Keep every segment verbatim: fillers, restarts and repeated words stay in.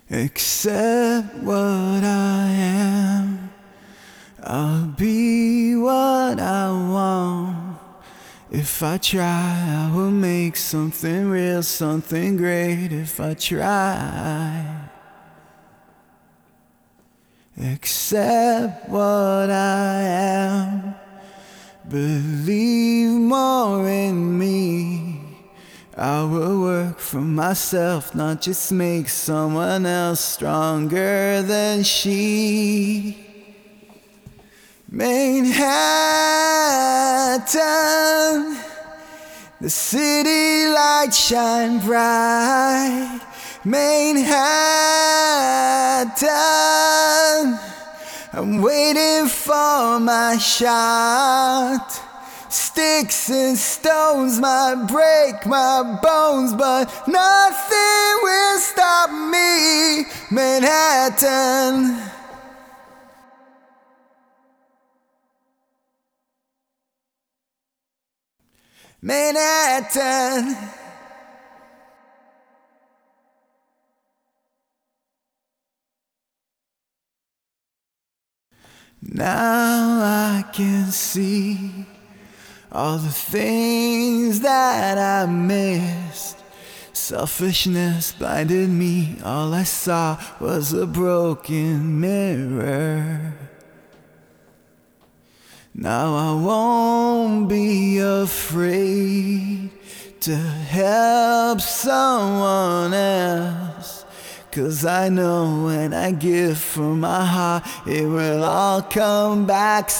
Accept what I am. I'll be what I want. If I try, I will make something real, something great. If I try. Accept what I am. Believe more in me. I will work for myself, not just make someone else stronger than she. Manhattan, the city lights shine bright. Manhattan, I'm waiting for my shot. Sticks and stones might break my bones, but nothing will stop me. Manhattan. Manhattan. Now I can see all the things that I missed. Selfishness blinded me. All I saw was a broken mirror. Now I won't be afraid to help someone else, 'cause I know when I give from my heart, it will all come back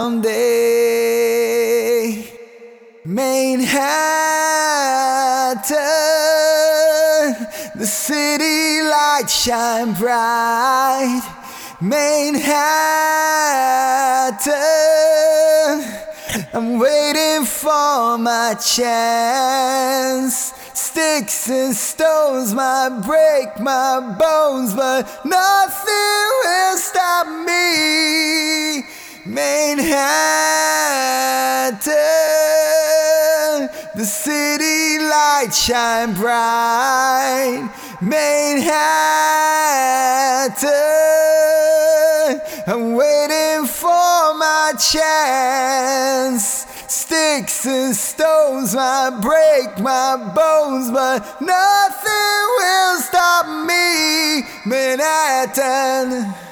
someday. Manhattan, the city lights shine bright. Manhattan, I'm waiting for my chance. Sticks and stones might break my bones, but nothing will stop me. Manhattan, the city lights shine bright. Manhattan, I'm waiting for my chance. Sticks and stones might break my bones, but nothing will stop me. Manhattan.